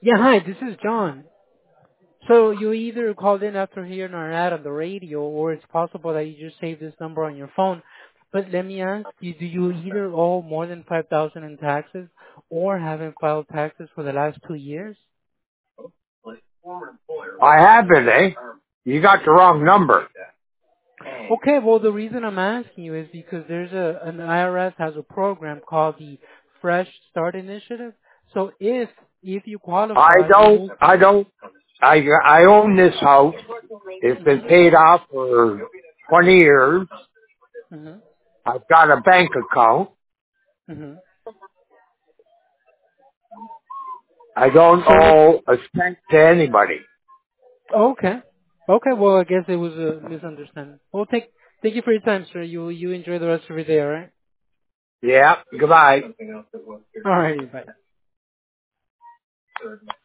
Yeah, hi, this is John. So you either called in after hearing our ad on the radio, or it's possible that you just saved this number on your phone. But let me ask you, do you either owe more than 5,000 in taxes or haven't filed taxes for the last 2 years? I have been, eh? You got the wrong number. Okay, well the reason I'm asking you is because there's an IRS has a program called the Fresh Start Initiative. So if you qualify, you will. I own this house. It's been Mhm. paid off for 20 years. Mhm. I've got a bank account. Mhm. I don't So if owe a cent to anybody. Okay. Okay, well, I guess it was a misunderstanding. Well, thank you for your time, sir. You enjoy the rest of your day, all right? Yeah, goodbye. All righty, bye.